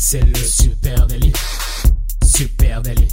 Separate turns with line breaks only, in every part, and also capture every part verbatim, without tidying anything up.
C'est le Super Daily. Super Daily.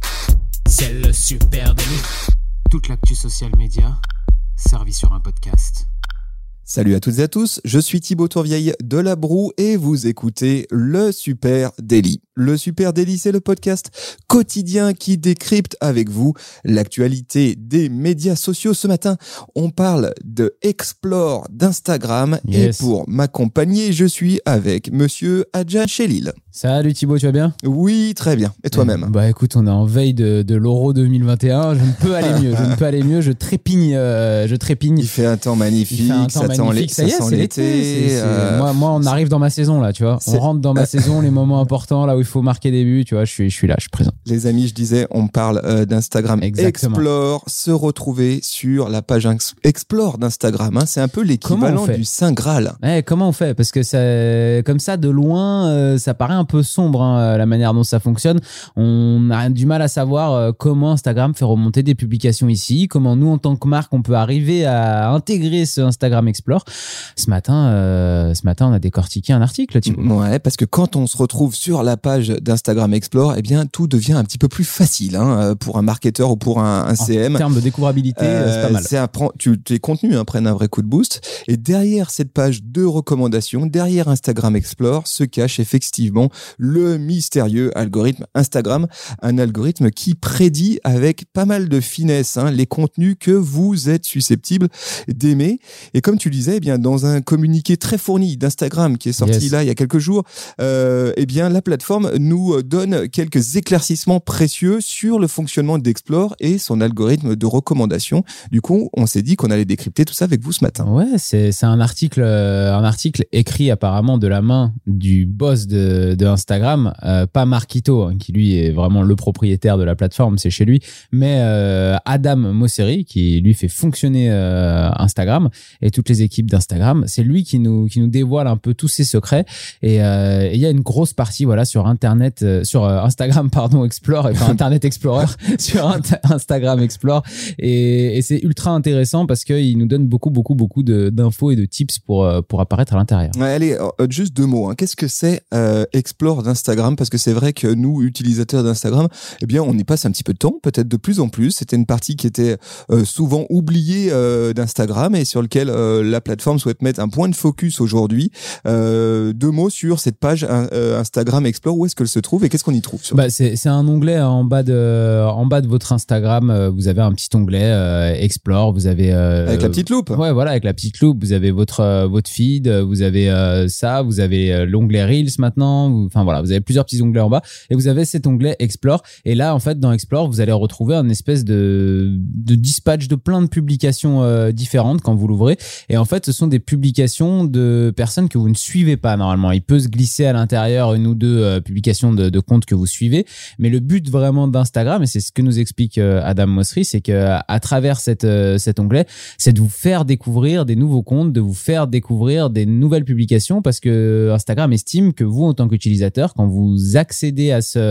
C'est le Super Daily. Toute l'actu social média servie sur un podcast.
Salut à toutes et à tous, je suis Thibaut Tourvieille de La Broue et vous écoutez le Super Daily. Le Super Daily, c'est le podcast quotidien qui décrypte avec vous l'actualité des médias sociaux. Ce matin, on parle de Explore d'Instagram yes. Et pour m'accompagner, je suis avec monsieur Adjan Chelil.
Salut Thibaut, tu vas bien ?
Oui, très bien. Et toi-même ?
Bah écoute, on est en veille de, de l'Euro deux mille vingt et un. Je ne peux aller mieux. Je ne peux aller mieux. Je trépigne. Euh, je trépigne.
Il fait un temps magnifique. Il fait un temps ça magnifique.
Ça, ça y est,
sent
c'est
l'été.
l'été. C'est, c'est... Euh... Moi, moi, on arrive dans ma saison là, tu vois. C'est... On rentre dans ma saison, les moments importants là où il faut marquer des buts. Tu vois, je suis, je suis là, je suis présent.
Les amis, je disais, on parle euh, d'Instagram. Exactement. Explore, se retrouver sur la page Explore d'Instagram. Hein. C'est un peu l'équivalent du Saint Graal.
Ouais, comment on fait ? Parce que ça, comme ça, de loin, euh, ça paraît un peu sombre. Hein. La manière dont ça fonctionne, on a du mal à savoir comment Instagram fait remonter des publications ici, comment nous en tant que marque on peut arriver à intégrer ce Instagram Explore. Ce matin, euh, ce matin on a décortiqué un article.
Ouais, parce que quand on se retrouve sur la page d'Instagram Explore, eh bien tout devient un petit peu plus facile hein, pour un marketeur ou pour un, un C M.
En termes de découvrabilité, euh, c'est pas mal.
C'est un, tu, tes contenus hein, prennent un vrai coup de boost. Et derrière cette page de recommandation, derrière Instagram Explore, se cache effectivement le mystérieux algorithme Instagram, un algorithme qui prédit avec pas mal de finesse hein, les contenus que vous êtes susceptibles d'aimer. Et comme tu disais, eh bien dans un communiqué très fourni d'Instagram qui est sorti yes. là il y a quelques jours, euh, eh bien la plateforme nous donne quelques éclaircissements précieux sur le fonctionnement d'Explore et son algorithme de recommandation. Du coup, on s'est dit qu'on allait décrypter tout ça avec vous ce matin.
Ouais, c'est c'est un article un article écrit apparemment de la main du boss de de Instagram. Euh, pas Marquito, hein, qui lui est vraiment le propriétaire de la plateforme, c'est chez lui, mais euh, Adam Mosseri, qui lui fait fonctionner euh, Instagram et toutes les équipes d'Instagram. C'est lui qui nous qui nous dévoile un peu tous ses secrets. Et il euh, y a une grosse partie voilà sur Internet, euh, sur euh, Instagram pardon Explore et pas Internet Explorer, sur Insta- Instagram Explore. Et, et c'est ultra intéressant parce que il nous donne beaucoup beaucoup beaucoup de, d'infos et de tips pour euh, pour apparaître à l'intérieur.
Ouais, allez, euh, juste deux mots. Hein. Qu'est-ce que c'est euh, Explore d'Instagram ? Parce que c'est vrai que nous, utilisateurs d'Instagram, eh bien, on y passe un petit peu de temps, peut-être de plus en plus. C'était une partie qui était euh, souvent oubliée euh, d'Instagram et sur lequel euh, la plateforme souhaite mettre un point de focus aujourd'hui. Euh, deux mots sur cette page euh, Instagram Explore. Où est-ce qu'elle se trouve et qu'est-ce qu'on y trouve sur
bah, c'est, c'est un onglet en bas de, en bas de votre Instagram. Vous avez un petit onglet euh, Explore. Vous avez euh,
avec la petite loupe.
Ouais, voilà, avec la petite loupe. Vous avez votre euh, votre feed. Vous avez euh, ça. Vous avez euh, l'onglet Reels maintenant. Vous, enfin voilà, vous avez plusieurs petits onglets en bas et vous avez cet onglet Explore. Et là, en fait, dans Explore, vous allez retrouver un espèce de, de dispatch de plein de publications euh, différentes quand vous l'ouvrez. Et en fait, ce sont des publications de personnes que vous ne suivez pas normalement. Il peut se glisser à l'intérieur une ou deux euh, publications de, de comptes que vous suivez. Mais le but vraiment d'Instagram, et c'est ce que nous explique euh, Adam Mosseri, c'est que à travers cette, euh, cet onglet, c'est de vous faire découvrir des nouveaux comptes, de vous faire découvrir des nouvelles publications parce que Instagram estime que vous, en tant qu'utilisateur, quand vous accédez à ce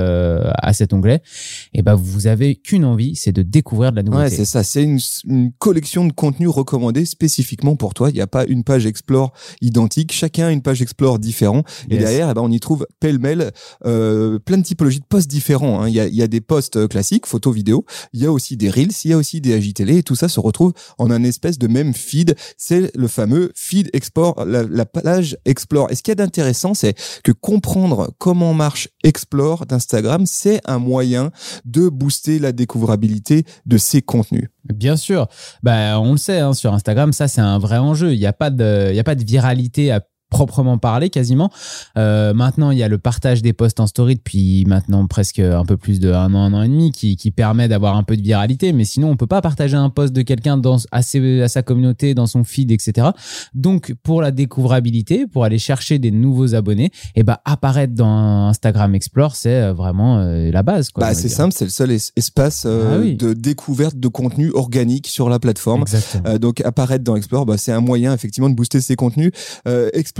à cet onglet, et ben vous avez qu'une envie, c'est de découvrir de la nouveauté.
Ouais, c'est ça. C'est une, une collection de contenus recommandés spécifiquement pour toi. Il n'y a pas une page Explore identique. Chacun a une page Explore différente. Et yes. derrière, eh ben, on y trouve pêle-mêle euh, plein de typologies de posts différents. Hein. Il y a, il y a des posts classiques, photos, vidéos. Il y a aussi des Reels. Il y a aussi des A J Télé. Et tout ça se retrouve en un espèce de même feed. C'est le fameux feed Explore, la, la page Explore. Et ce qu'il y a d'intéressant, c'est que comprendre comment marche Explore d'Instagram, c'est un moyen de booster la découvrabilité de ces contenus.
Bien sûr, bah on le sait hein, sur Instagram, ça c'est un vrai enjeu. Il y a pas de, il y a pas de viralité à proprement parler quasiment. Euh, maintenant, il y a le partage des posts en story depuis maintenant presque un peu plus de un an, un an et demi qui, qui permet d'avoir un peu de viralité. Mais sinon, on peut pas partager un post de quelqu'un dans, à, ses, à sa communauté, dans son feed, et cetera. Donc, pour la découvrabilité, pour aller chercher des nouveaux abonnés, et ben, apparaître dans Instagram Explore, c'est vraiment euh, la base, quoi.
Bah, c'est dire. simple, c'est le seul es- espace euh, ah, oui. de découverte de contenu organique sur la plateforme. Euh, donc, apparaître dans Explore, bah, c'est un moyen effectivement de booster ses contenus. Euh, Explore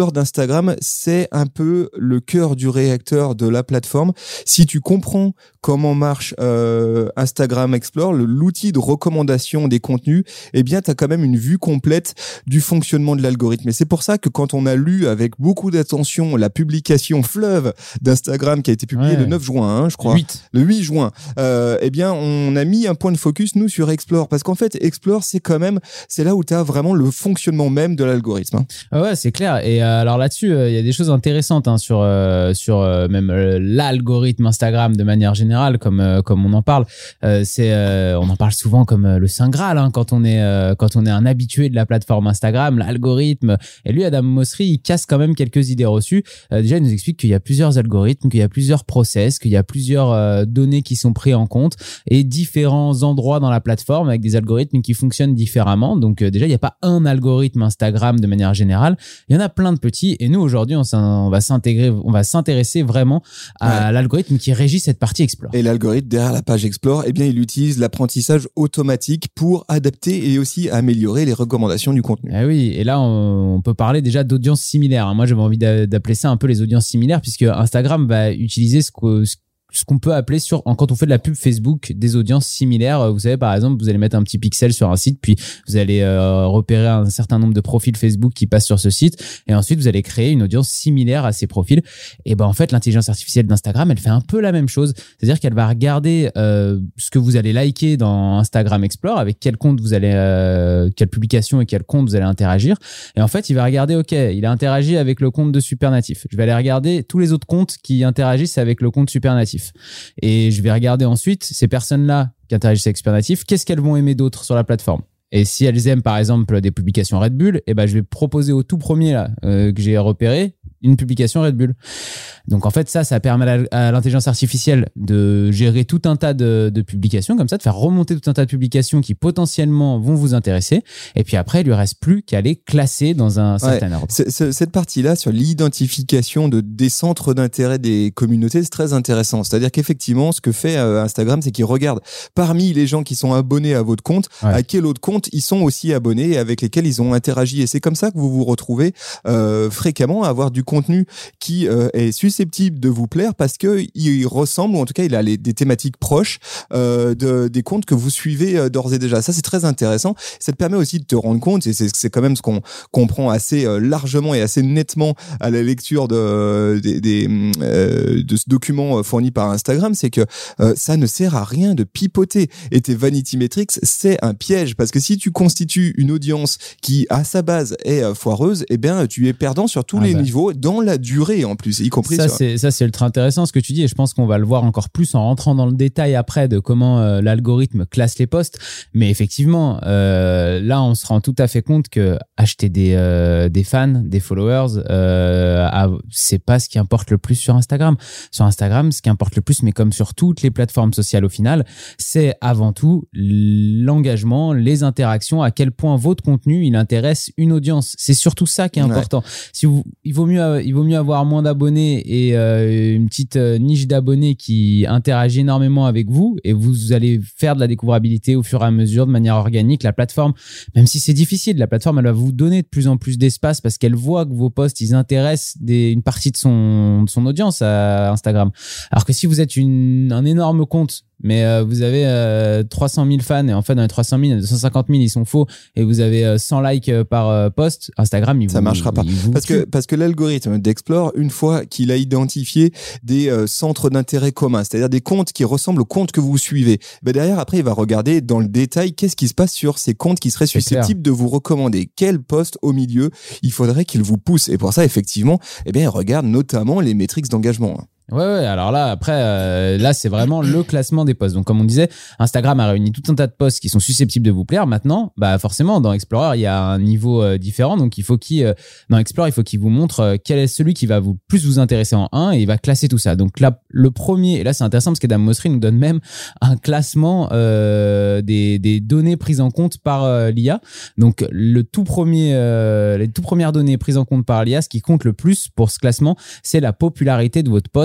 Explore d'Instagram, c'est un peu le cœur du réacteur de la plateforme. Si tu comprends comment marche euh, Instagram Explore, le, l'outil de recommandation des contenus, eh bien, tu as quand même une vue complète du fonctionnement de l'algorithme. Et c'est pour ça que quand on a lu avec beaucoup d'attention la publication fleuve d'Instagram qui a été publiée ouais. le neuf juin, hein, je crois,
huit
le huit juin, euh, eh bien, on a mis un point de focus, nous, sur Explore. Parce qu'en fait, Explore, c'est quand même, c'est là où tu as vraiment le fonctionnement même de l'algorithme. Hein.
Ah ouais, c'est clair. Et euh, alors là-dessus, il euh, y a des choses intéressantes hein, sur, euh, sur euh, même euh, l'algorithme Instagram de manière générale, comme, euh, comme on en parle. Euh, c'est, euh, on en parle souvent comme euh, le Saint Graal hein, quand, on est, euh, quand on est un habitué de la plateforme Instagram, l'algorithme. Et lui, Adam Mosseri, il casse quand même quelques idées reçues. Euh, déjà, il nous explique qu'il y a plusieurs algorithmes, qu'il y a plusieurs process, qu'il y a plusieurs euh, données qui sont prises en compte et différents endroits dans la plateforme avec des algorithmes qui fonctionnent différemment. Donc euh, déjà, il n'y a pas un algorithme Instagram de manière générale. Il y en a plein de petits. Et nous, aujourd'hui, on, on va s'intégrer, on va s'intéresser vraiment à ouais. l'algorithme qui régit cette partie Explore.
Et l'algorithme derrière la page Explore, eh bien, il utilise l'apprentissage automatique pour adapter et aussi améliorer les recommandations du contenu.
Eh oui. Et là, on, on peut parler déjà d'audiences similaires. Moi, j'avais envie d'appeler ça un peu les audiences similaires puisque Instagram va utiliser ce que ce ce qu'on peut appeler sur quand on fait de la pub Facebook des audiences similaires. Vous savez, par exemple, vous allez mettre un petit pixel sur un site, puis vous allez euh, repérer un certain nombre de profils Facebook qui passent sur ce site, et ensuite vous allez créer une audience similaire à ces profils. Et ben en fait, l'intelligence artificielle d'Instagram, elle fait un peu la même chose, c'est-à-dire qu'elle va regarder euh, ce que vous allez liker dans Instagram Explore, avec quel compte vous allez, euh, quelle publication et quel compte vous allez interagir. Et en fait, il va regarder, ok, il a interagi avec le compte de Supernatif. Je vais aller regarder tous les autres comptes qui interagissent avec le compte Supernatif. Et je vais regarder ensuite ces personnes-là qui interagissent avec Supernatif, qu'est-ce qu'elles vont aimer d'autre sur la plateforme. Et si elles aiment par exemple des publications Red Bull, eh ben je vais proposer au tout premier là euh, que j'ai repéré une publication Red Bull. Donc en fait ça, ça permet à l'intelligence artificielle de gérer tout un tas de, de publications comme ça, de faire remonter tout un tas de publications qui potentiellement vont vous intéresser. Et puis après, il lui reste plus qu'à les classer dans un certain
ouais,
ordre.
C'est, c'est, cette partie-là sur l'identification de, des centres d'intérêt des communautés, c'est très intéressant. C'est-à-dire qu'effectivement, ce que fait euh, Instagram, c'est qu'il regarde parmi les gens qui sont abonnés à votre compte, ouais. à quel autre compte ils sont aussi abonnés et avec lesquels ils ont interagi. Et c'est comme ça que vous vous retrouvez euh, fréquemment à avoir du contenu qui euh, est susceptible de vous plaire parce que il ressemble, ou en tout cas il a les, des thématiques proches euh, de, des comptes que vous suivez euh, d'ores et déjà. Ça c'est très intéressant. Ça te permet aussi de te rendre compte, et c'est, c'est quand même ce qu'on comprend assez euh, largement et assez nettement à la lecture de, des, des, euh, de ce document fourni par Instagram, c'est que euh, ça ne sert à rien de pipoter. Et tes vanity metrics, c'est un piège parce que si tu constitues une audience qui à sa base est euh, foireuse, eh bien tu es perdant sur tous ah les bah. niveaux dans la durée en plus, y compris
ça
sur...
c'est ça c'est ultra intéressant ce que tu dis, et je pense qu'on va le voir encore plus en rentrant dans le détail après de comment euh, l'algorithme classe les posts. Mais effectivement euh, là on se rend tout à fait compte que acheter des euh, des fans, des followers, euh, à, c'est pas ce qui importe le plus sur Instagram. Sur Instagram, ce qui importe le plus, mais comme sur toutes les plateformes sociales au final, c'est avant tout l'engagement, les interactions, à quel point votre contenu il intéresse une audience. C'est surtout ça qui est important. Ouais. Si vous, il vaut mieux il vaut mieux avoir moins d'abonnés et euh, une petite euh, niche d'abonnés qui interagit énormément avec vous, et vous allez faire de la découvrabilité au fur et à mesure de manière organique. La plateforme, même si c'est difficile, la plateforme elle va vous donner de plus en plus d'espace parce qu'elle voit que vos posts ils intéressent des, une partie de son, de son audience à Instagram. Alors que si vous êtes une, un énorme compte mais euh, vous avez euh, trois cent mille fans et en fait dans les trois cent mille, il y a deux cent cinquante mille ils sont faux et vous avez euh, cent likes par euh, post, Instagram il
ça
vous,
marchera pas parce que parce que l'algorithme d'Explore, une fois qu'il a identifié des euh, centres d'intérêt communs, c'est-à-dire des comptes qui ressemblent aux comptes que vous suivez, ben derrière après il va regarder dans le détail qu'est-ce qui se passe sur ces comptes qui seraient susceptibles de vous recommander, quel post au milieu il faudrait qu'il vous pousse, et pour ça effectivement eh bien il regarde notamment les métriques d'engagement.
Ouais, ouais, alors là, après, euh, là, c'est vraiment le classement des posts. Donc, comme on disait, Instagram a réuni tout un tas de posts qui sont susceptibles de vous plaire. Maintenant, bah, forcément, dans Explorer, il y a un niveau euh, différent. Donc, il faut qu'il, euh, dans Explorer, il faut qu'il vous montre euh, quel est celui qui va vous plus vous intéresser en un, et il va classer tout ça. Donc, là, le premier, et là, c'est intéressant parce qu'Adam Mosseri nous donne même un classement euh, des, des données prises en compte par euh, l'I A. Donc, le tout premier, euh, les tout premières données prises en compte par l'I A, ce qui compte le plus pour ce classement, c'est la popularité de votre post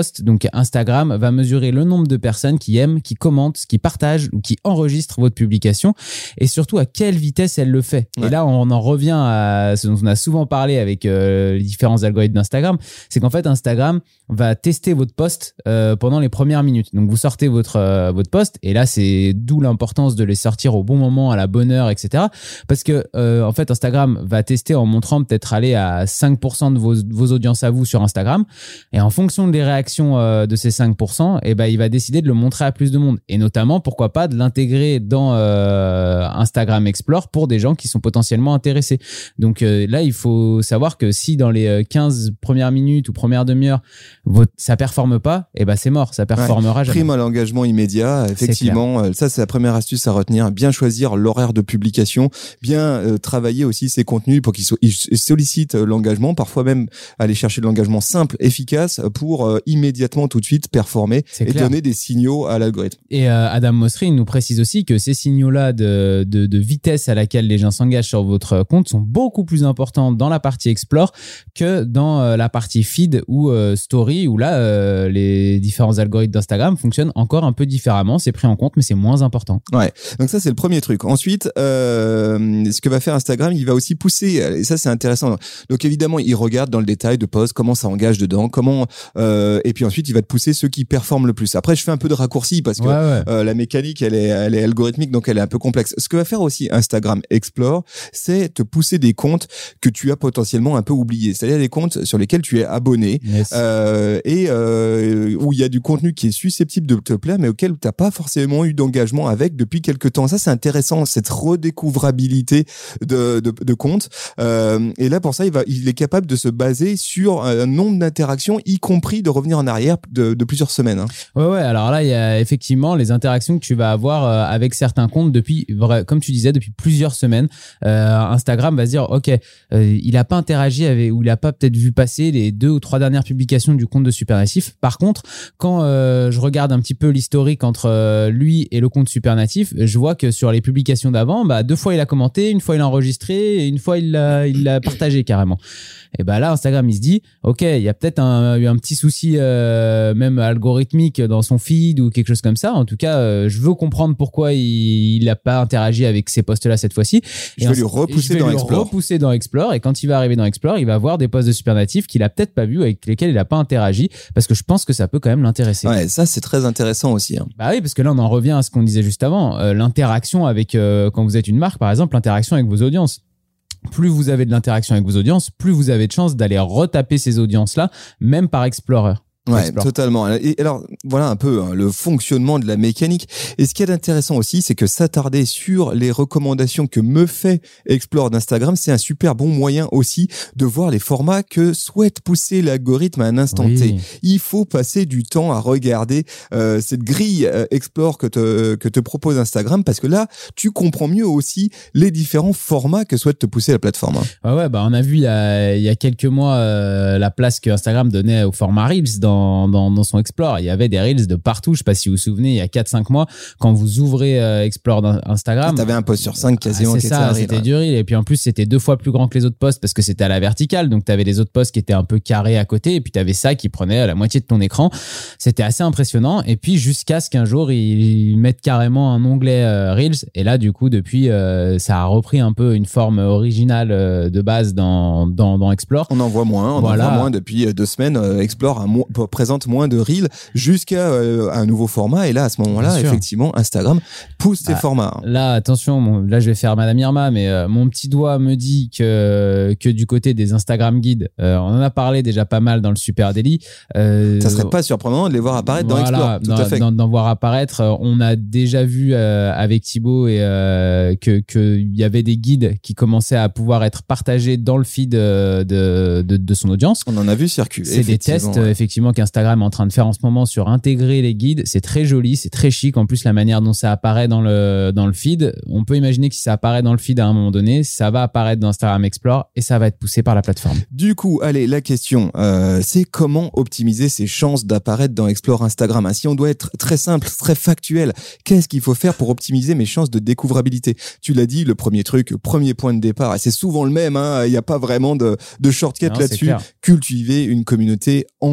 post, donc Instagram va mesurer le nombre de personnes qui aiment, qui commentent, qui partagent ou qui enregistrent votre publication et surtout à quelle vitesse elle le fait. Ouais. Et là, on en revient à ce dont on a souvent parlé avec euh, les différents algorithmes d'Instagram, c'est qu'en fait, Instagram va tester votre post euh, pendant les premières minutes. Donc, vous sortez votre, euh, votre post et là, c'est d'où l'importance de les sortir au bon moment, à la bonne heure, et cetera. Parce que, euh, en fait, Instagram va tester en montrant peut-être aller à cinq pour cent de vos, vos audiences à vous sur Instagram. Et en fonction des réactions euh, de ces cinq pour cent, eh ben, il va décider de le montrer à plus de monde. Et notamment, pourquoi pas, de l'intégrer dans euh, Instagram Explore pour des gens qui sont potentiellement intéressés. Donc euh, là, il faut savoir que si dans les quinze premières minutes ou premières demi-heures, votre, ça performe pas, eh ben, c'est mort, ça performera
ouais,
jamais.
Prime à l'engagement immédiat, effectivement. C'est ça, c'est la première astuce à retenir. Bien choisir l'horaire de publication, bien euh, travailler aussi ses contenus pour qu'ils so- ils sollicitent l'engagement, parfois même aller chercher de l'engagement simple, efficace pour euh, immédiatement tout de suite performer c'est et clair. Donner des signaux à l'algorithme.
Et euh, Adam Mosseri nous précise aussi que ces signaux-là de, de, de vitesse à laquelle les gens s'engagent sur votre compte sont beaucoup plus importants dans la partie Explore que dans euh, la partie Feed ou euh, Story où là, euh, les différents algorithmes d'Instagram fonctionnent encore un peu différemment. C'est pris en compte, mais c'est moins important.
Ouais. Donc ça, c'est le premier truc. Ensuite, euh, ce que va faire Instagram, il va aussi pousser, et ça, c'est intéressant. Donc évidemment, il regarde dans le détail de post, comment ça engage dedans, comment, euh, et puis ensuite, il va te pousser ceux qui performent le plus. Après, je fais un peu de raccourci parce que ouais, ouais. Euh, la mécanique, elle est, elle est algorithmique, donc elle est un peu complexe. Ce que va faire aussi Instagram Explore, c'est te pousser des comptes que tu as potentiellement un peu oubliés. C'est-à-dire des comptes sur lesquels tu es abonné, yes. euh, et euh, où il y a du contenu qui est susceptible de te plaire, mais auquel tu n'as pas forcément eu d'engagement avec depuis quelques temps. Ça, c'est intéressant, cette redécouvrabilité de, de, de comptes. Euh, et là, pour ça, il, va, il est capable de se baser sur un nombre d'interactions, y compris de revenir en arrière de, de plusieurs semaines. Hein.
Ouais, ouais. Alors là, il y a effectivement les interactions que tu vas avoir euh, avec certains comptes depuis, comme tu disais, depuis plusieurs semaines. Euh, Instagram va se dire, OK, euh, il n'a pas interagi avec, ou il n'a pas peut-être vu passer les deux ou trois dernières publications du compte de Supernatif. Par contre, quand euh, je regarde un petit peu l'historique entre euh, lui et le compte Supernatif, je vois que sur les publications d'avant, bah, deux fois il a commenté, une fois il a enregistré et une fois il l'a, il l'a partagé carrément. Et bah là, Instagram, il se dit, OK, il y a peut-être un, eu un petit souci euh, même algorithmique dans son feed ou quelque chose comme ça. En tout cas, euh, je veux comprendre pourquoi il n'a pas interagi avec ces posts-là cette fois-ci.
Je vais lui repousser dans Explore. Je vais lui
repousser dans Explore. Et quand il va arriver dans Explore, il va voir des posts de Supernatif qu'il a peut-être pas vu, avec lesquels il n'a pas interagi, parce que je pense que ça peut quand même l'intéresser.
Ouais, ça, c'est très intéressant aussi. Hein.
Bah oui, parce que là, on en revient à ce qu'on disait juste avant. Euh, l'interaction avec, euh, quand vous êtes une marque, par exemple, l'interaction avec vos audiences. Plus vous avez de l'interaction avec vos audiences, plus vous avez de chances d'aller retaper ces audiences-là, même par Explorer.
Ouais, Explore. Totalement. Et alors, voilà un peu hein, le fonctionnement de la mécanique. Et ce qui est intéressant aussi, c'est que s'attarder sur les recommandations que me fait Explore d'Instagram, c'est un super bon moyen aussi de voir les formats que souhaite pousser l'algorithme à un instant oui. T. Il faut passer du temps à regarder euh, cette grille euh, Explore que te, que te propose Instagram, parce que là, tu comprends mieux aussi les différents formats que souhaite te pousser la plateforme. Hein.
Ah ouais, bah on a vu il y a, il y a quelques mois euh, la place que Instagram donnait au format Reels dans Dans, dans, dans son Explore. Il y avait des Reels de partout. Je sais pas si vous vous souvenez, il y a quatre cinq mois, quand vous ouvrez euh, Explore d'Instagram.
Tu avais un post sur cinq quasiment.
Ah, c'est ça, c'était ouais. du Reel. Et puis en plus, c'était deux fois plus grand que les autres posts parce que c'était à la verticale. Donc tu avais les autres posts qui étaient un peu carrés à côté. Et puis tu avais ça qui prenait la moitié de ton écran. C'était assez impressionnant. Et puis jusqu'à ce qu'un jour, ils mettent carrément un onglet euh, Reels. Et là, du coup, depuis, euh, ça a repris un peu une forme originale euh, de base dans, dans, dans Explore.
On en voit moins. On voilà. en voit moins depuis deux semaines. Euh, Explore a mo- présente moins de Reels jusqu'à euh, un nouveau format. Et là, à ce moment-là, effectivement, Instagram pousse ces ah, formats.
Là, attention, bon, là, je vais faire Madame Irma, mais euh, mon petit doigt me dit que, que du côté des Instagram Guides, euh, on en a parlé déjà pas mal dans le Super Daily. Euh,
Ça serait pas surprenant de les voir apparaître voilà, dans Explore. Tout
dans,
à fait.
D'en, d'en voir apparaître. On a déjà vu euh, avec Thibaut et, euh, que, que il y avait des guides qui commençaient à pouvoir être partagés dans le feed de, de, de, de son audience.
On en a vu circuler.
C'est des tests, ouais. effectivement, qu'Instagram est en train de faire en ce moment sur intégrer les guides. C'est très joli, c'est très chic. En plus, la manière dont ça apparaît dans le, dans le feed, on peut imaginer que si ça apparaît dans le feed à un moment donné, ça va apparaître dans Instagram Explore et ça va être poussé par la plateforme.
Du coup, allez, la question, euh, c'est comment optimiser ses chances d'apparaître dans Explore Instagram. Hein, si on doit être très simple, très factuel, qu'est-ce qu'il faut faire pour optimiser mes chances de découvrabilité? Tu l'as dit, le premier truc, le premier point de départ, et c'est souvent le même, hein, il n'y a pas vraiment de, de shortcut non, là-dessus. Cultiver une communauté engagée.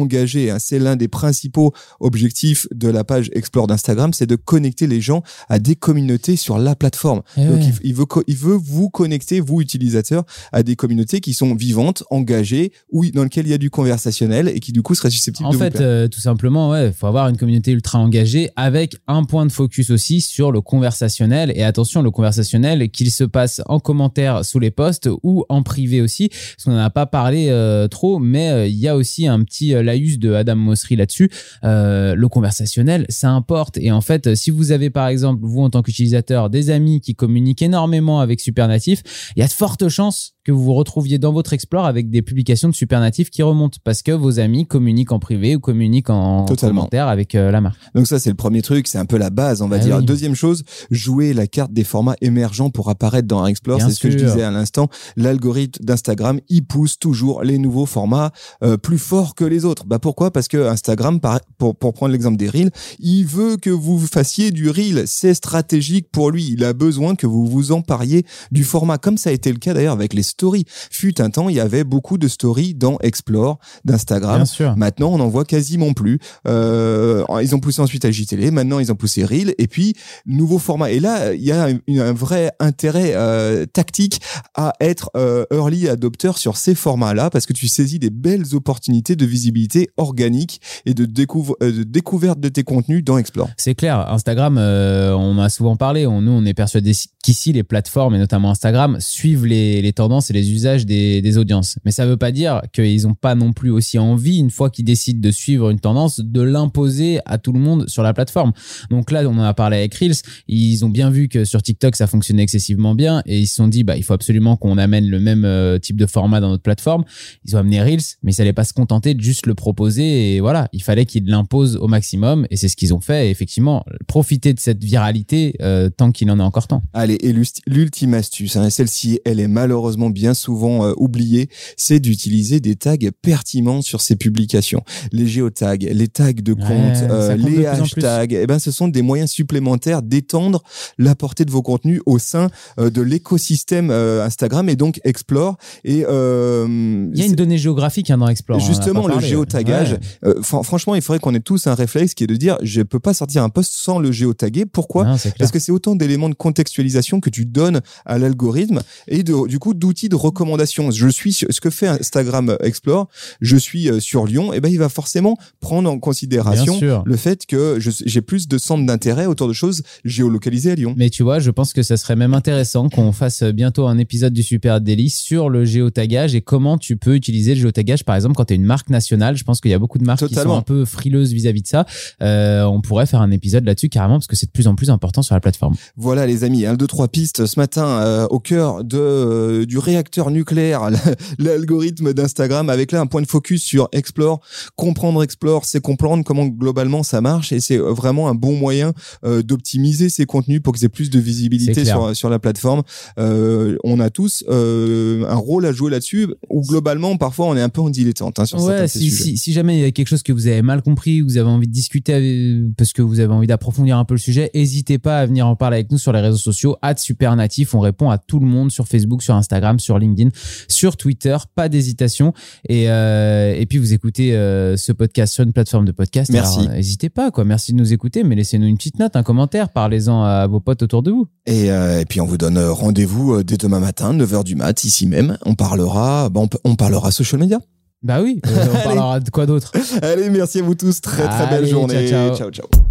connecter, hein, c'est l'un des principaux objectifs de la page Explore d'Instagram, c'est de connecter les gens à des communautés sur la plateforme.
Et
Donc,
ouais.
il, il, veut, il veut vous connecter, vous utilisateurs, à des communautés qui sont vivantes, engagées, où, dans lesquelles il y a du conversationnel et qui du coup seraient susceptibles
en
de
fait,
vous plaire.
euh, tout simplement, ouais, faut avoir une communauté ultra engagée avec un point de focus aussi sur le conversationnel. Et attention, le conversationnel, qu'il se passe en commentaire sous les posts ou en privé aussi, parce qu'on n'en a pas parlé euh, trop, mais euh, il y a aussi un petit euh, laïus de Adam Mosseri là-dessus. Euh, le conversationnel, ça importe. Et en fait, si vous avez par exemple, vous en tant qu'utilisateur, des amis qui communiquent énormément avec Supernatif, il y a de fortes chances que vous vous retrouviez dans votre Explore avec des publications de Supernatif qui remontent parce que vos amis communiquent en privé ou communiquent en
Totalement.
commentaire avec euh, la marque.
Donc ça, c'est le premier truc, c'est un peu la base, on va
Ah
dire.
oui.
Deuxième chose, jouer la carte des formats émergents pour apparaître dans un Explore.
Bien
C'est ce que je
sûr.
disais à l'instant. L'algorithme d'Instagram, il pousse toujours les nouveaux formats euh, plus forts que les autres. Bah pourquoi ? Parce que Instagram, par- pour, pour prendre l'exemple des Reels, il veut que vous fassiez du Reel. C'est stratégique pour lui. Il a besoin que vous vous empariez du format, comme ça a été le cas d'ailleurs avec les stories. Fut un temps, il y avait beaucoup de stories dans Explore d'Instagram.
Bien sûr.
Maintenant, on n'en voit quasiment plus. Euh, ils ont poussé ensuite à J T L, maintenant ils ont poussé Reel, et puis nouveau format. Et là, il y a une, un vrai intérêt euh, tactique à être euh, early adopter sur ces formats-là, parce que tu saisis des belles opportunités de visibilité organique et de, découvre, euh, de découverte de tes contenus dans Explore.
C'est clair, Instagram, euh, on en a souvent parlé, on, nous on est persuadés qu'ici les plateformes et notamment Instagram suivent les, les tendances et les usages des, des audiences. Mais ça veut pas dire qu'ils n'ont pas non plus aussi envie, une fois qu'ils décident de suivre une tendance, de l'imposer à tout le monde sur la plateforme. Donc là, on en a parlé avec Reels, ils ont bien vu que sur TikTok ça fonctionnait excessivement bien et ils se sont dit bah il faut absolument qu'on amène le même euh, type de format dans notre plateforme. Ils ont amené Reels, mais ça allait pas se contenter de juste le proposer et voilà, il fallait qu'ils l'imposent au maximum et c'est ce qu'ils ont fait. Et effectivement, profiter de cette viralité euh, tant qu'il en a encore temps.
Allez, et l'ultime astuce, hein, celle-ci, elle est malheureusement bien souvent euh, oubliée, c'est d'utiliser des tags pertinents sur ces publications. Les géotags, les tags de compte,
Ouais,
euh,
ça compte de
les
plus en
hashtags, eh ben, ce sont des moyens supplémentaires d'étendre la portée de vos contenus au sein euh, de l'écosystème euh, Instagram et donc Explore. Et euh,
il y a une donnée géographique hein, dans Explore.
justement, le géotagage.
Ouais.
Euh, fr- franchement, il faudrait qu'on ait tous un réflexe qui est de dire, je peux pas sortir un post sans le géotaguer. Pourquoi ?
Non, c'est clair.
Parce que c'est autant d'éléments de contextualisation que tu donnes à l'algorithme et de, du coup d'outils de recommandation. Je suis sur, ce que fait Instagram Explore, je suis sur Lyon, et ben il va forcément prendre en considération le fait que je, j'ai plus de centres d'intérêt autour de choses géolocalisées à Lyon.
Mais tu vois, je pense que ça serait même intéressant qu'on fasse bientôt un épisode du Super Daily sur le géotagage et comment tu peux utiliser le géotagage, par exemple, quand tu es une marque nationale. Je pense qu'il y a beaucoup de marques
Totalement.
qui sont un peu frileuses vis-à-vis de ça. Euh, on pourrait faire un épisode là-dessus carrément parce que c'est de plus en plus important sur la plateforme.
Voilà les amis, un, deux, trois pistes ce matin euh, au cœur de, euh, du réacteur nucléaire, l'algorithme d'Instagram, avec là un point de focus sur Explore. Comprendre Explore, c'est comprendre comment globalement ça marche et c'est vraiment un bon moyen euh, d'optimiser ces contenus pour qu'ils aient plus de visibilité sur, sur la plateforme. Euh, on a tous euh, un rôle à jouer là-dessus où globalement parfois on est un peu en dilettante hein, sur
ouais,
certains
si,
sujets.
Si, si jamais il y a quelque chose que vous avez mal compris, vous avez envie de discuter avec, parce que vous avez envie d'approfondir un peu le sujet, n'hésitez pas à venir en parler avec nous sur les réseaux sociaux, arobase supernatif. On répond à tout le monde sur Facebook, sur Instagram, sur LinkedIn, sur Twitter. Pas d'hésitation. Et, euh, et puis vous écoutez euh, ce podcast sur une plateforme de podcast.
Merci.
N'hésitez pas, quoi. Merci de nous écouter, mais laissez-nous une petite note, un commentaire, parlez-en à vos potes autour de vous.
Et, euh, et puis on vous donne rendez-vous dès demain matin, neuf heures du mat, ici même. On parlera, bon, on parlera social media.
Bah oui, euh, on parlera de quoi d'autre.
Allez, merci à vous tous. Très très
Allez,
belle journée.
ciao, ciao.
Ciao, ciao.